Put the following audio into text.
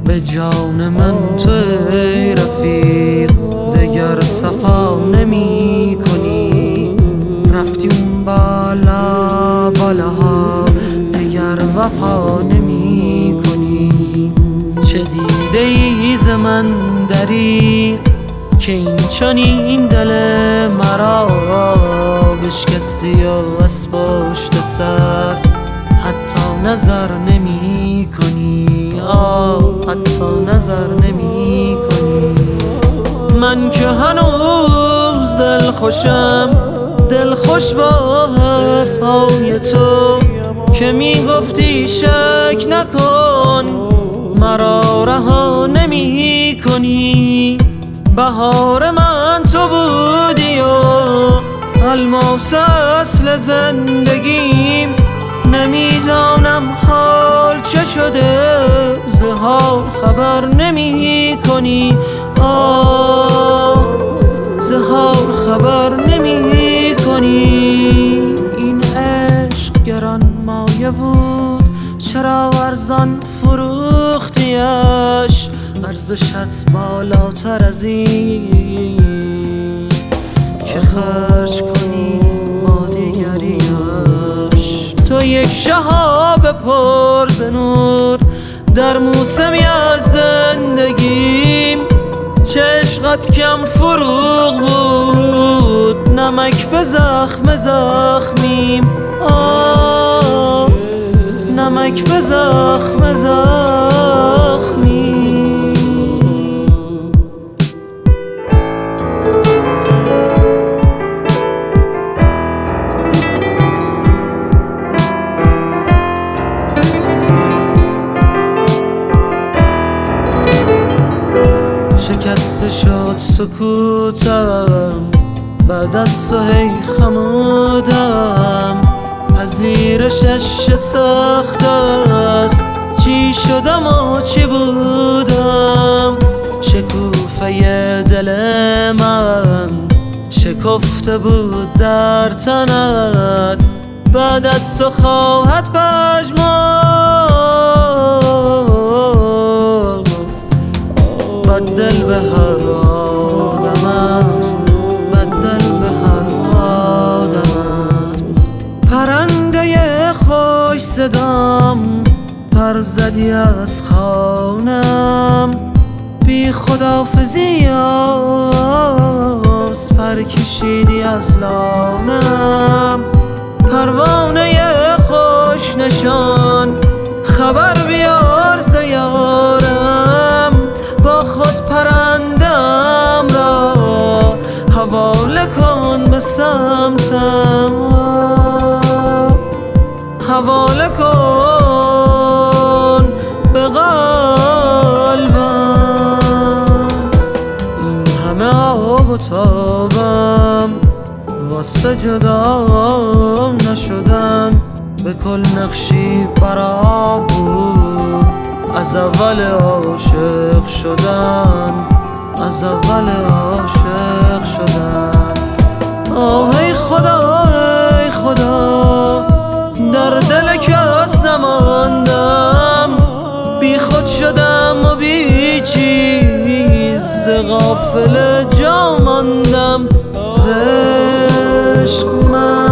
به جان من تو ای رفیق دگر صفا نمی کنی. رفتی اون بالا بالاها دگر وفا نمی کنی. چه دیده ای ز من دری که این چنین دل مرا بشکستی و از پشت سر حتی نظر نمی کنی. حتی نظر نمی کنی. من که هنوز دل خوش با وفای تو که می گفتی شک نکن مرا رها نمی کنی. بهار من تو بودی و الماس اصل زندگیم. نمیدانم حال چه شده ز حال خبر نمی کنی. ز حال خبر نمی کنی. این عشق گران مایه بود چرا ارزان فروختیش. ارزشت بالاتر از این که خرج کنی با دیگریش. تو یک شهاب پر ز نور در موسمی از زندگیم. چه عشقت کم فروغ بود نمک به زخم زخمیم. نمک به زخم زخمیم. شکسته شد سکوتم بعد از تو هی خمودم. پذیرشش سخت است چی شدم و چی بودم. شکوفه دل من شکفته بود در تنت. بعد از تو خواهد پژمرد. بدل به هر آدم است بدل به هر آدم است. پرنده خوش صدام پر زدی از خانم. بی خداحافظی از پر کشیدی از لانم. پروانه خوش نشان خبر بیار ز یارم. با خود پرندم را حواله کن به سمتم. حواله کن به قلبم. این همه آب و تابم واسه جدا نشدن. به کل نقشی برا بود از اول عاشق شدن. از اول عاشق شدن. ای خدا ای خدا در دل کس نماندم. بی خود شدم و بی چیز غافل جا ماندم. ز عشق من